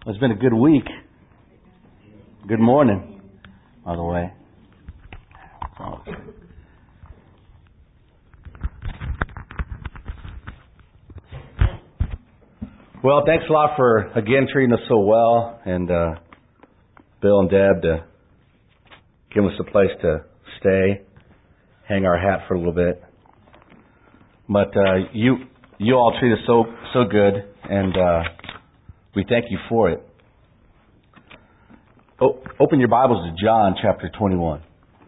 It's been a good week. Good morning, by the way. Well, thanks a lot for, again, treating us so well, and Bill and Deb to give us a place to stay, hang our hat for a little bit. But you all treat us so good, and we thank you for it. Open your Bibles to John chapter 21.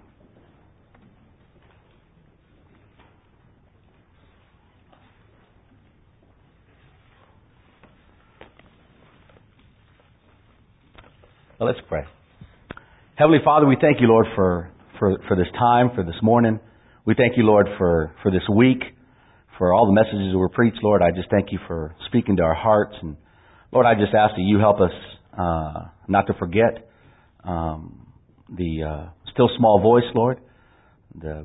Well, let's pray. Heavenly Father, we thank you, Lord, for this time, for this morning. We thank you, Lord, for this week, for all the messages that were preached. Lord, I just thank you for speaking to our hearts. And Lord, I just ask that you help us not to forget the still small voice, Lord. Through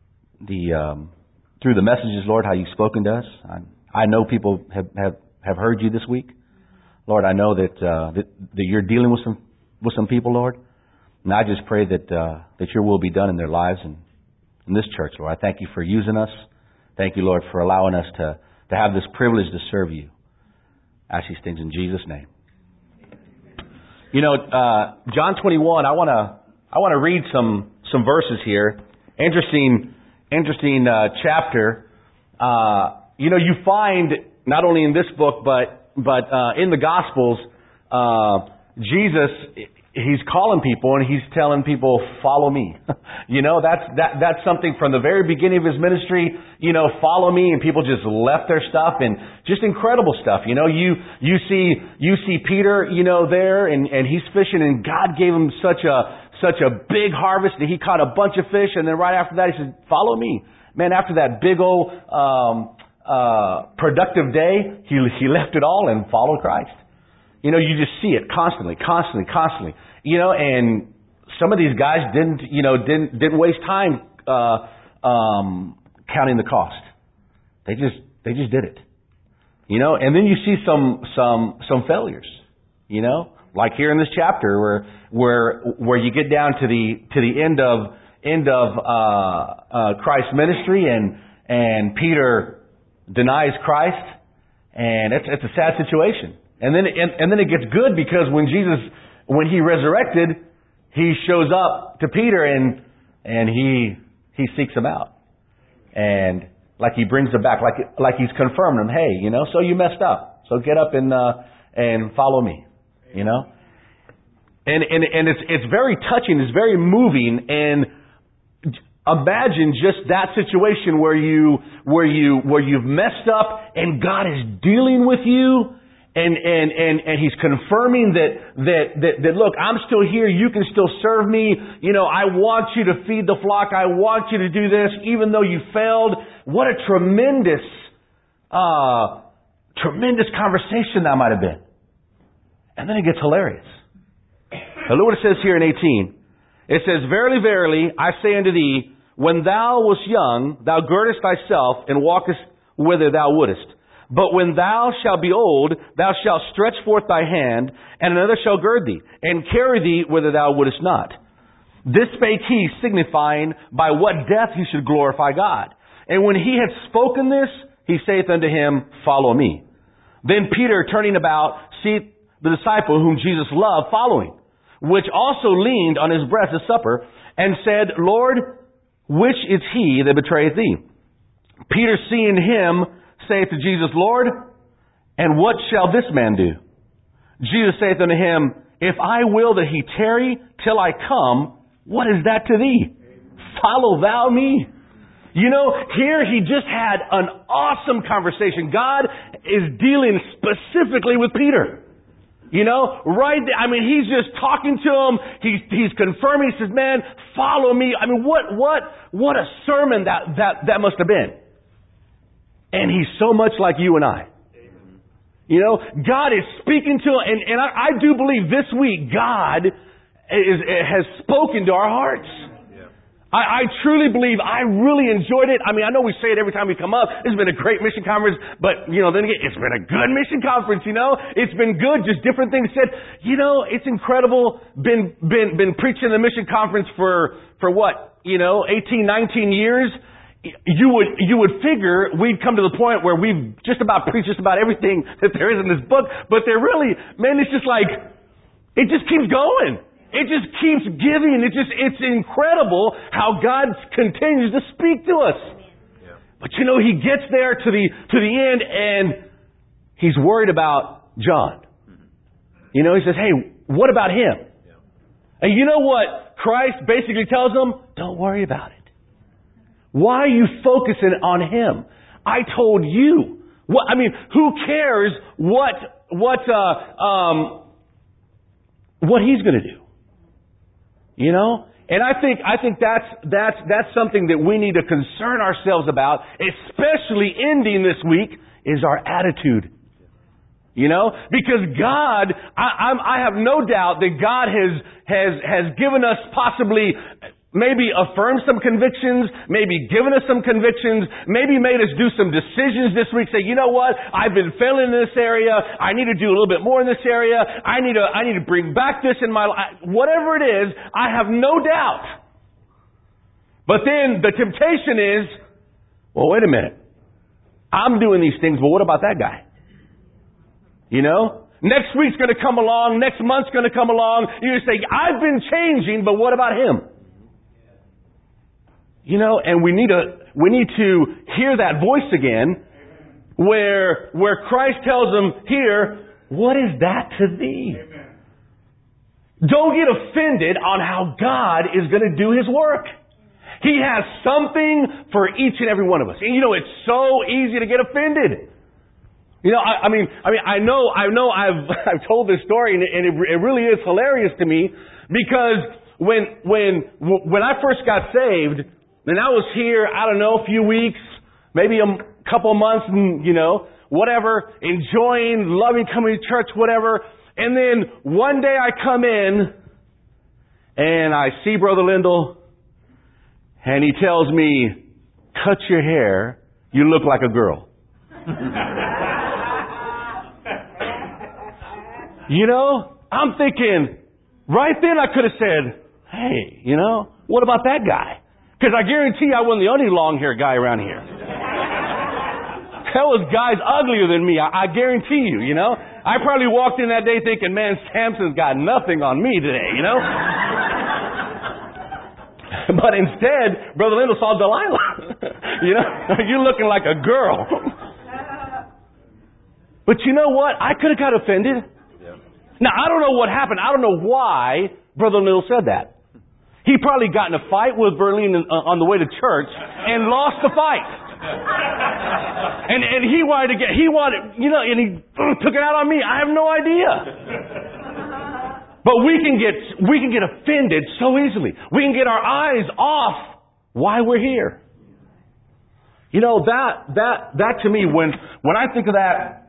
the messages, Lord, how you've spoken to us. I know people have heard you this week. Lord, I know that you're dealing with some people, Lord. And I just pray that your will be done in their lives and in this church, Lord. I thank you for using us. Thank you, Lord, for allowing us to have this privilege to serve you. I ask these things in Jesus' name. You know, John 21, I want to read some verses here. Interesting chapter. You find, not only in this book, but in the Gospels, Jesus, he's calling people and he's telling people, follow me. That's something from the very beginning of his ministry, follow me, and people just left their stuff, and just incredible stuff. You see Peter, there, and he's fishing, and God gave him such a big harvest that he caught a bunch of fish, and then right after that he said, follow me. Man, after that big old productive day, he left it all and followed Christ. You just see it constantly. And some of these guys didn't waste time counting the cost. They just did it. And then you see some failures. Like here in this chapter where you get down to the end of Christ's ministry, and Peter denies Christ, and it's a sad situation. And then it gets good, because when he resurrected, he shows up to Peter and he seeks him out. And like he brings him back, like he's confirming him, hey, so you messed up. So get up and follow me. And it's very touching, it's very moving, and imagine just that situation where you've messed up and God is dealing with you. And he's confirming that look, I'm still here. You can still serve me. I want you to feed the flock. I want you to do this, even though you failed. What a tremendous conversation that might have been. And then it gets hilarious. Now look what it says here in 18. It says, verily, verily, I say unto thee, when thou wast young, thou girdest thyself and walkest whither thou wouldest. But when thou shalt be old, thou shalt stretch forth thy hand, and another shall gird thee, and carry thee whither thou wouldest not. This spake he, signifying by what death he should glorify God. And when he had spoken this, he saith unto him, follow me. Then Peter, turning about, seeth the disciple whom Jesus loved following, which also leaned on his breast at supper, and said, Lord, which is he that betrayeth thee? Peter, seeing him, saith to Jesus, Lord, and what shall this man do? Jesus saith unto him, if I will that he tarry till I come, what is that to thee? Follow thou me. Here he just had an awesome conversation. God is dealing specifically with Peter. Right there. He's just talking to him. He's confirming. He says, man, follow me. What a sermon that must have been. And he's so much like you and I. God is speaking to him. And I do believe this week God has spoken to our hearts. I truly believe I really enjoyed it. I mean, I know we say it every time we come up. It's been a great mission conference, but, then again, it's been a good mission conference, It's been good, just different things said. It's incredible. Been preaching the mission conference for what? 18, 19 years. You would figure we'd come to the point where we've just about preached just about everything that there is in this book, but they're really, man, it's just like, it just keeps going. It just keeps giving. It's incredible how God continues to speak to us. Yeah. But he gets there to the end and he's worried about John. He says, hey, what about him? Yeah. And you know what Christ basically tells him? Don't worry about it. Why are you focusing on him? I told you. Who cares what he's going to do? And I think that's something that we need to concern ourselves about, especially ending this week, is our attitude. Because God, I have no doubt that God has given us possibly maybe affirmed some convictions, maybe given us some convictions, maybe made us do some decisions this week. Say, you know what? I've been failing in this area. I need to do a little bit more in this area. I need to bring back this in my life. Whatever it is, I have no doubt. But then the temptation is, well, wait a minute. I'm doing these things, but what about that guy? Next week's going to come along. Next month's going to come along. You say, I've been changing, but what about him? And we need to hear that voice again where Christ tells them here, what is that to thee? Amen. Don't get offended on how God is going to do his work. He has something for each and every one of us. And it's so easy to get offended. I know I've told this story and it really is hilarious to me because when I first got saved, and I was here, I don't know, a few weeks, maybe a couple of months, and, whatever, enjoying, loving coming to church, whatever. And then one day I come in, and I see Brother Lindell, and he tells me, cut your hair, you look like a girl. I'm thinking, right then I could have said, hey, what about that guy? Because I guarantee I wasn't the only long-haired guy around here. There was guys uglier than me. I guarantee you, I probably walked in that day thinking, man, Samson's got nothing on me today, But instead, Brother Lindell saw Delilah. You're looking like a girl. But you know what? I could have got offended. Now, I don't know what happened. I don't know why Brother Lindell said that. He probably got in a fight with Verlene on the way to church and lost the fight. And he wanted, and he took it out on me. I have no idea. But we can get offended so easily. We can get our eyes off why we're here. That to me, when I think of that,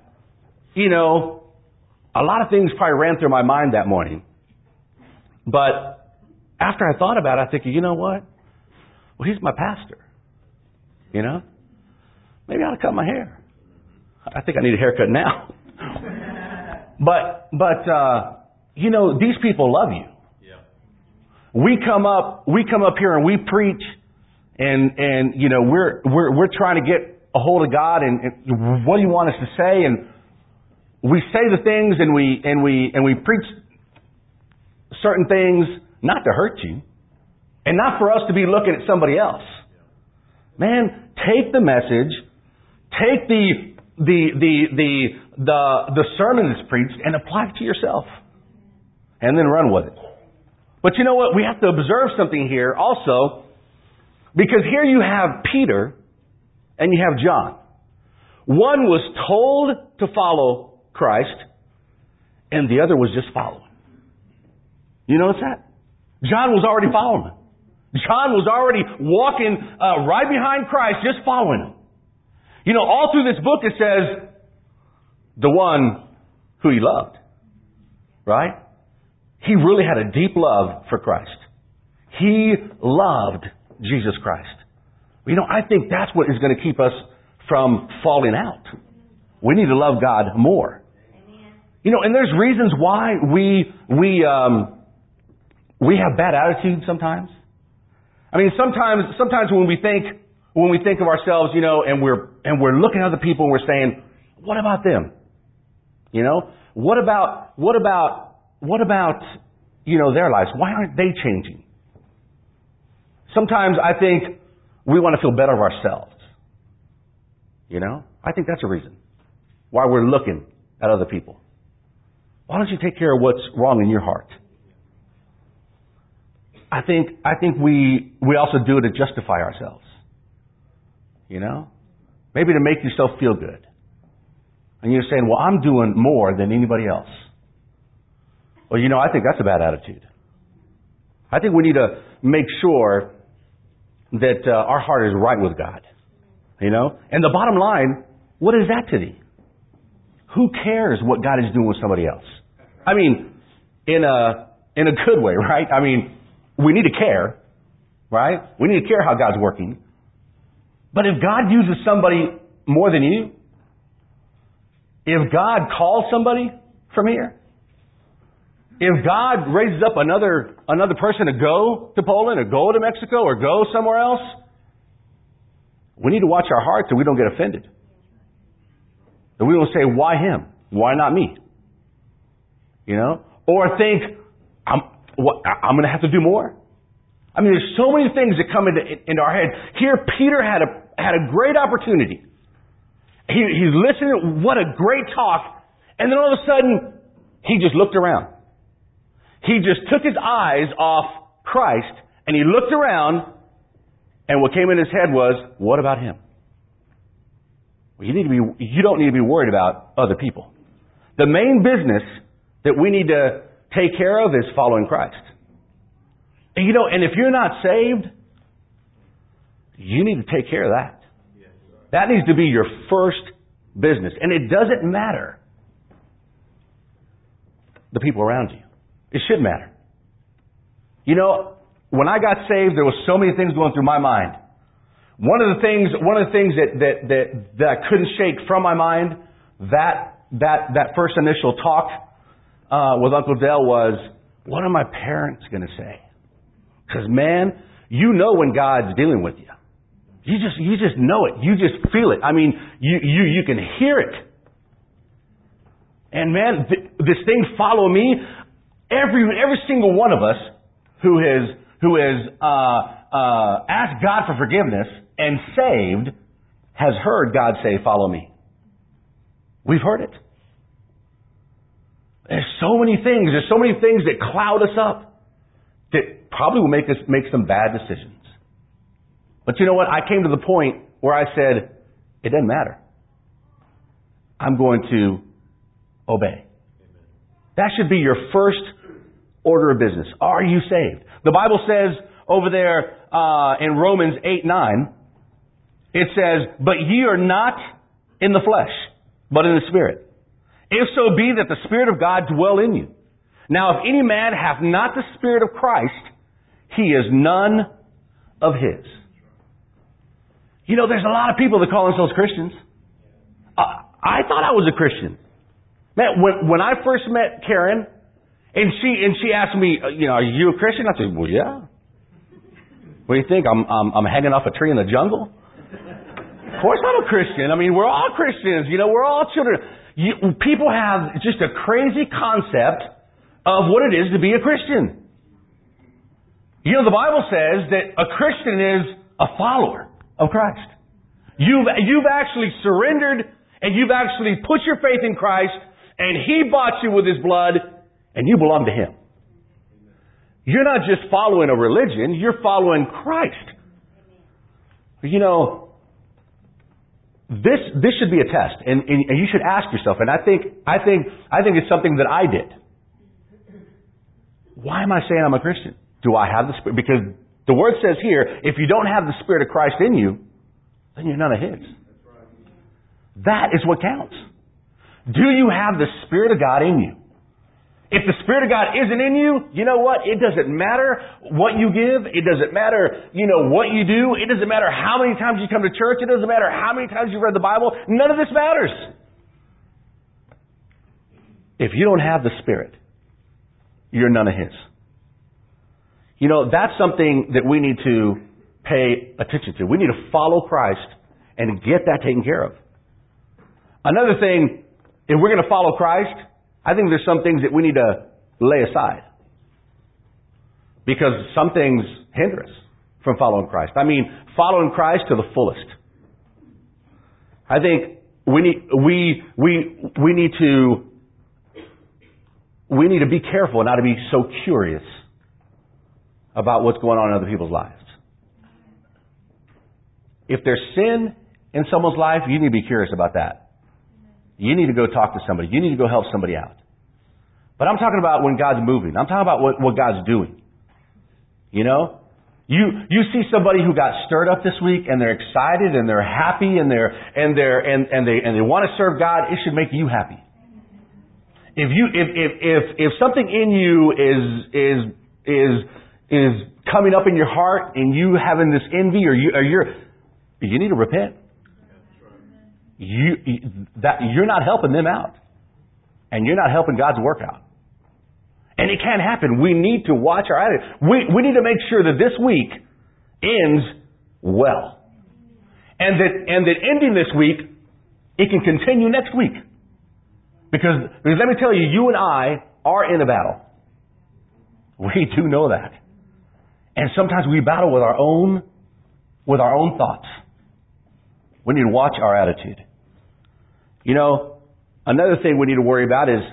a lot of things probably ran through my mind that morning. But after I thought about it, I think, you know what? Well, he's my pastor. Maybe I ought to cut my hair. I think I need a haircut now. But these people love you. Yeah. We come up here and we preach, and we're trying to get a hold of God and what do you want us to say? And we say the things and we preach certain things. Not to hurt you. And not for us to be looking at somebody else. Man, take the message, take the sermon that's preached and apply it to yourself. And then run with it. But you know what? We have to observe something here also. Because here you have Peter and you have John. One was told to follow Christ and the other was just following. You notice that? John was already following him. John was already walking right behind Christ, just following him. All through this book it says, the one who he loved. Right? He really had a deep love for Christ. He loved Jesus Christ. I think that's what is going to keep us from falling out. We need to love God more. And there's reasons why we have bad attitudes sometimes. I mean, sometimes when we think of ourselves, and we're looking at other people and we're saying, what about them? What about their lives? Why aren't they changing? Sometimes I think we want to feel better of ourselves. I think that's a reason why we're looking at other people. Why don't you take care of what's wrong in your heart? I think we also do it to justify ourselves. Maybe to make yourself feel good. And you're saying, well, I'm doing more than anybody else. Well, I think that's a bad attitude. I think we need to make sure that our heart is right with God. And the bottom line, what is that to thee? Who cares what God is doing with somebody else? I mean, in a good way, right? I mean, we need to care, right? We need to care how God's working. But if God uses somebody more than you, if God calls somebody from here, if God raises up another person to go to Poland or go to Mexico or go somewhere else, we need to watch our hearts so we don't get offended. That we don't say, why him? Why not me? Or think, I'm going to have to do more. I mean, there's so many things that come into our head. Here, Peter had a great opportunity. He's listening, what a great talk. And then all of a sudden, he just looked around. He just took his eyes off Christ and he looked around, and what came in his head was, what about him? Well, you don't need to be worried about other people. The main business that we need to take care of is following Christ. And if you're not saved, you need to take care of that. That needs to be your first business. And it doesn't matter the people around you. It should matter. When I got saved, there was so many things going through my mind. One of the things that I couldn't shake from my mind, that first initial talk with Uncle Dale was, what are my parents going to say? Because man, when God's dealing with you. You just know it. You just feel it. I mean, you can hear it. And man, this thing follow me. Every single one of us who has asked God for forgiveness and saved has heard God say, follow me. We've heard it. There's so many things that cloud us up that probably will make some bad decisions. But you know what? I came to the point where I said, it doesn't matter. I'm going to obey. That should be your first order of business. Are you saved? The Bible says over there in Romans 8:9, it says, but ye are not in the flesh, but in the Spirit. If so be that the Spirit of God dwell in you. Now if any man hath not the Spirit of Christ, he is none of his. There's a lot of people that call themselves Christians. I thought I was a Christian. Man, when I first met Karen, and she asked me, are you a Christian? I said, well, yeah. What do you think? I'm hanging off a tree in the jungle? Of course I'm a Christian. I mean, we're all Christians. We're all children. People have just a crazy concept of what it is to be a Christian. The Bible says that a Christian is a follower of Christ. You've actually surrendered and you've actually put your faith in Christ, and He bought you with His blood, and you belong to Him. You're not just following a religion, you're following Christ. This should be a test, and you should ask yourself, and I think it's something that I did. Why am I saying I'm a Christian? Do I have the Spirit? Because the Word says here, if you don't have the Spirit of Christ in you, then you're none of His. That is what counts. Do you have the Spirit of God in you? If the Spirit of God isn't in you, you know what? It doesn't matter what you give. It doesn't matter, what you do. It doesn't matter how many times you come to church. It doesn't matter how many times you've read the Bible. None of this matters. If you don't have the Spirit, you're none of His. That's something that we need to pay attention to. We need to follow Christ and get that taken care of. Another thing, if we're going to follow Christ, I think there's some things that we need to lay aside. Because some things hinder us from following Christ. I mean, following Christ to the fullest. I think we need to be careful not to be so curious about what's going on in other people's lives. If there's sin in someone's life, you need to be curious about that. You need to go talk to somebody. You need to go help somebody out. But I'm talking about when God's moving. I'm talking about what God's doing. You see somebody who got stirred up this week and they're excited and they're happy and they want to serve God. It should make you happy. If something in you is coming up in your heart and you having this envy you need to repent. You're not helping them out. And you're not helping God's work out. And it can't happen. We need to watch our attitude. We need to make sure that this week ends well. And that ending this week, it can continue next week. Because let me tell you, you and I are in a battle. We do know that. And sometimes we battle with our own thoughts. We need to watch our attitude. Another thing we need to worry about is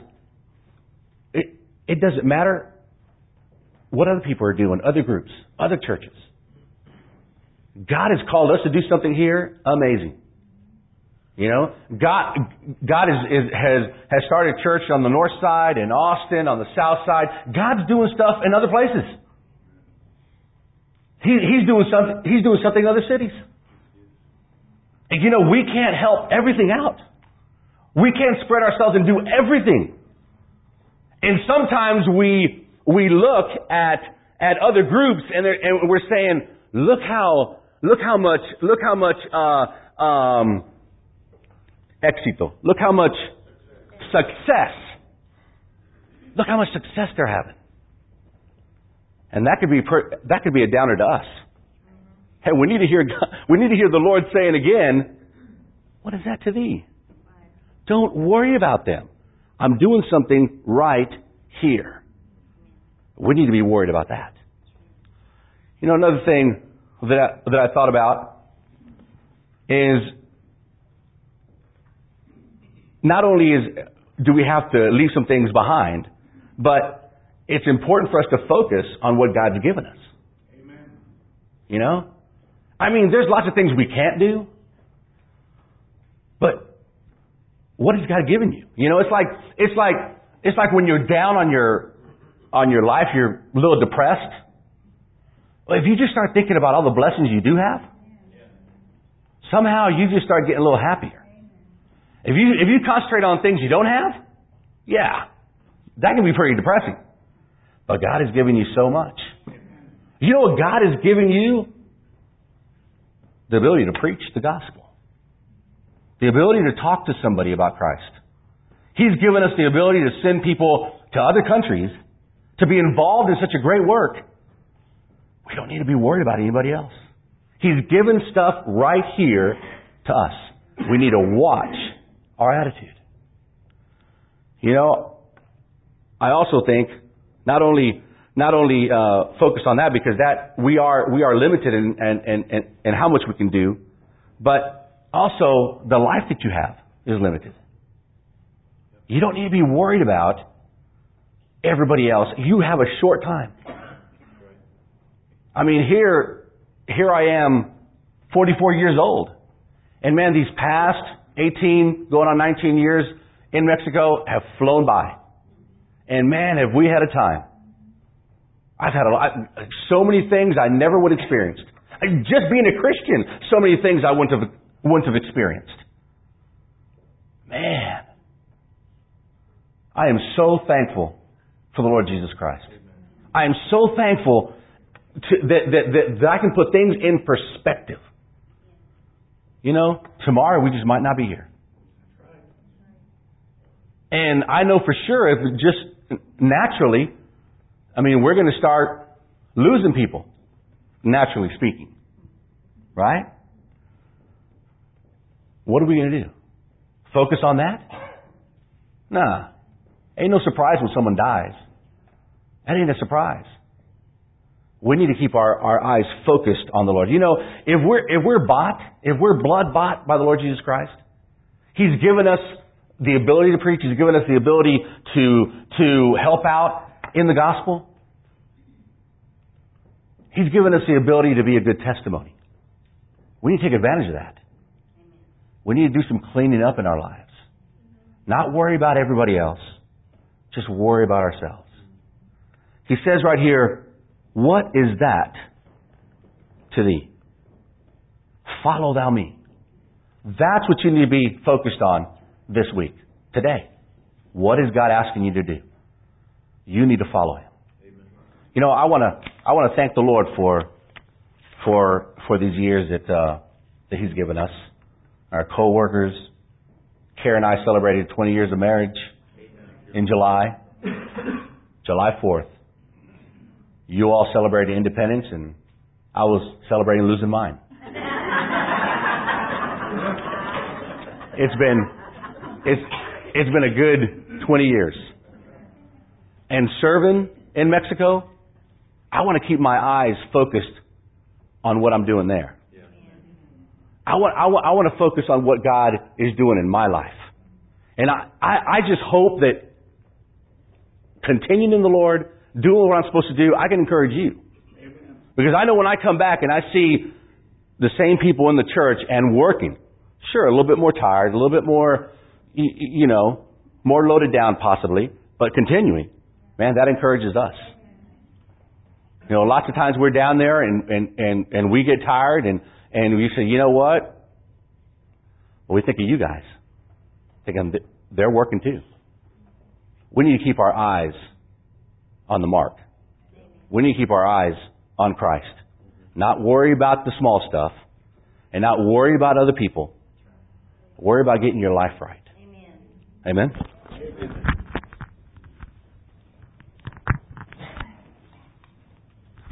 it doesn't matter what other people are doing, other groups, other churches. God has called us to do something here amazing. God has started church on the north side, in Austin, on the south side. God's doing stuff in other places. He's doing something in other cities. And we can't help everything out. We can't spread ourselves and do everything. And sometimes we look at other groups and we're saying, look how much éxito. Look how much success. Look how much success they're having. And that could be a downer to us. Hey, we need to hear the Lord saying again, what is that to thee? Don't worry about them. I'm doing something right here. We need to be worried about that. Another thing that I thought about is not only do we have to leave some things behind, but it's important for us to focus on what God's given us. Amen. There's lots of things we can't do, but what has God given you? It's like when you're down on your life, you're a little depressed. Well, if you just start thinking about all the blessings you do have, somehow you just start getting a little happier. If you concentrate on things you don't have, that can be pretty depressing. But God has given you so much. You know what God has given you? The ability to preach the gospel. The ability to talk to somebody about Christ. He's given us the ability to send people to other countries to be involved in such a great work. We don't need to be worried about anybody else. He's given stuff right here to us. We need to watch our attitude. I also think not only focus on that, because that we are limited in how much we can do, but also the life that you have is limited. You don't need to be worried about everybody else. You have a short time. Here I am, 44 years old. And man, these past 18, going on 19 years in Mexico have flown by. And man, have we had a time. I've had so many things I never would have experienced. Just being a Christian, so many things I wouldn't have experienced. Man, I am so thankful for the Lord Jesus Christ. I am so thankful that I can put things in perspective. You know, tomorrow we just might not be here. And I know for sure if just naturally, I mean, we're going to start losing people, naturally speaking. Right? What are we going to do? Focus on that? Nah. Ain't no surprise when someone dies. That ain't a surprise. We need to keep our eyes focused on the Lord. You know, if we're blood bought by the Lord Jesus Christ, He's given us the ability to preach. He's given us the ability to help out in the gospel. He's given us the ability to be a good testimony. We need to take advantage of that. We need to do some cleaning up in our lives. Not worry about everybody else. Just worry about ourselves. He says right here, what is that to thee? Follow thou me. That's what you need to be focused on this week, today. What is God asking you to do? You need to follow Him. Amen. You know, I want to thank the Lord for these years that He's given us. Our co-workers, Kara and I celebrated 20 years of marriage in July 4th. You all celebrated independence, and I was celebrating losing mine. It's been a good 20 years. And serving in Mexico, I want to keep my eyes focused on what I'm doing there. I want to focus on what God is doing in my life. And I just hope that continuing in the Lord, doing what I'm supposed to do, I can encourage you. Because I know when I come back and I see the same people in the church and working, sure, a little bit more tired, a little bit more, you know, more loaded down possibly, but continuing, man, that encourages us. You know, lots of times we're down there and we get tired and we say, you know what? Well, we think of you guys. They're working too. We need to keep our eyes on the mark. We need to keep our eyes on Christ. Not worry about the small stuff and not worry about other people. Worry about getting your life right. Amen. Amen?